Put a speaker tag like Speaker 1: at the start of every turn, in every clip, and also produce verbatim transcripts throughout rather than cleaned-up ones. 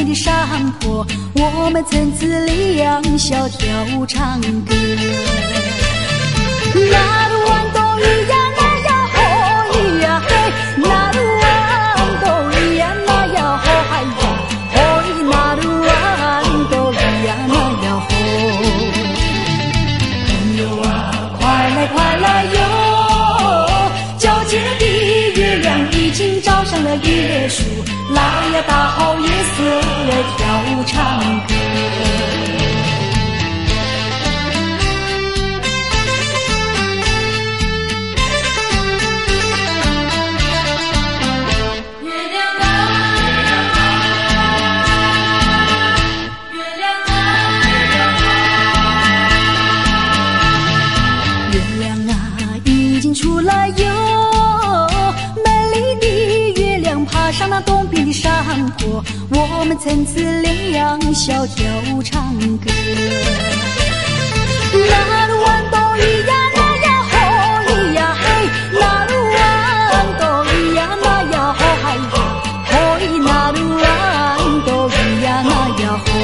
Speaker 1: 的山坡，我们曾自两小跳唱歌。那鲁湾东咿呀那呀吼咿呀嘿，那鲁湾东咿呀那呀吼嗨呀，吼咿那鲁湾东咿呀那呀吼。朋友啊，快来快来哟！皎洁的月亮已经照上了椰树，来呀，大好夜色跳唱歌。出来哟，美丽的月亮爬上那东边的山坡，我们曾自两小跳唱歌。那鲁湾东咿呀那呀吼咿呀嘿，那鲁湾东咿呀那呀吼嗨呀，吼咿那鲁湾东咿呀那呀吼。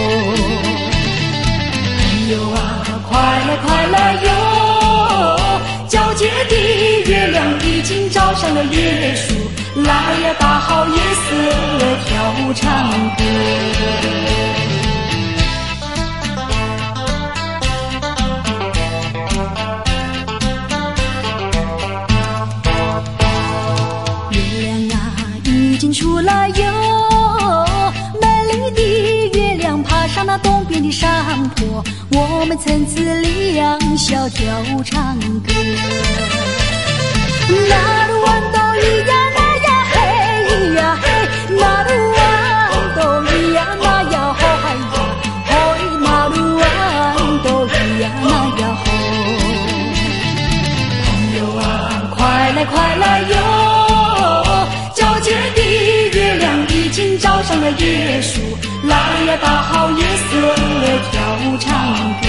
Speaker 1: 朋友啊，快来快来哟！皎洁的月亮已经照上了椰树，来呀，大好夜色跳唱歌。月亮啊，已经出来哟，美丽的月亮爬上那东边的山坡，我们曾自两小跳唱歌。那鲁湾东咿呀那呀嘿呀嘿，那鲁湾东咿呀那呀吼嗨呀，吼咿那鲁湾东咿呀那呀吼。朋友啊，快来快来哟！皎洁的月亮已经照上了椰树，来呀，大好夜色跳唱歌。